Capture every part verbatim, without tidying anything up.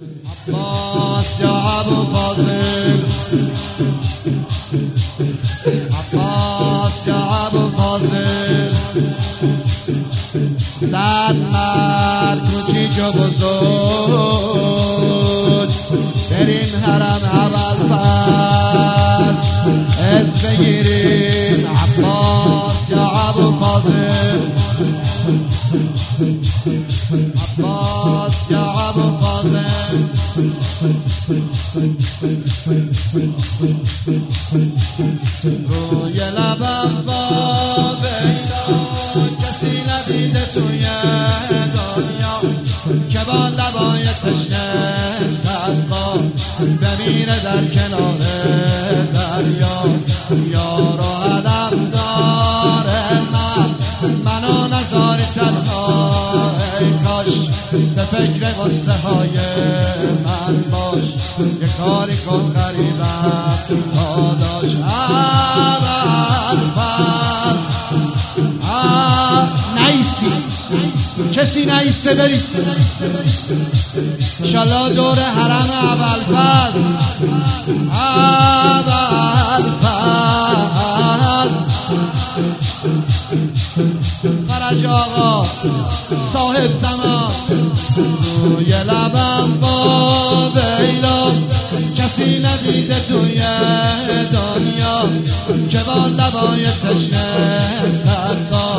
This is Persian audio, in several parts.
عباس یا ابو فاضل، عباس یا ابو فاضل، صد مرد کوچیک و بزرگ در این حرم ابوالفضل اسم بگیرین. عباس یا ابو فاضل، عباس یا ابو فاضل، روی لبم با بیدا کسی ندیده توی دنیا که با لبای تشنه صدقا بمیره در کنار دریا. یار و علم داره من منو نذاری تنها، ای کاش به فکر غصه های من باش، یه کاری کن غریبم داداش. ابوالفضل نیستی کسی نیسته برید انشالله دور حرم ابوالفضل. ابوالفضل فرج آقا صاحب زمان، روی لبم با بیلا کسی ندیده توی دنیا که با لبای تشنه صدقا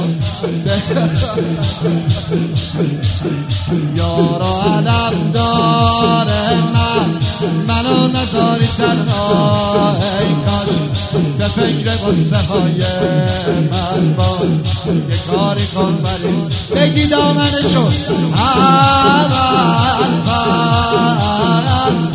یار و علم داره من منو نذاری تنها، ای کاش به فکر غصه های من باش، یه کاری کن بریم بگی دامنشو. ابوالفضل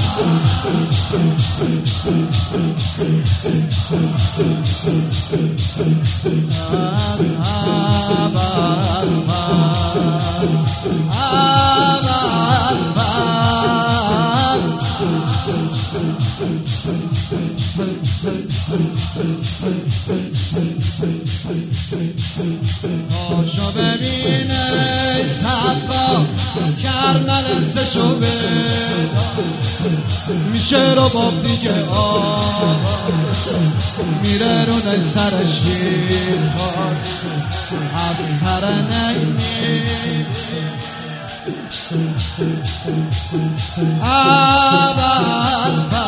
آشو ببینه صفا کرنل سه چوبه میشه رو باب دیگه آقا میره رو نی سر شیر خار از سر نیمی. ابوالفضل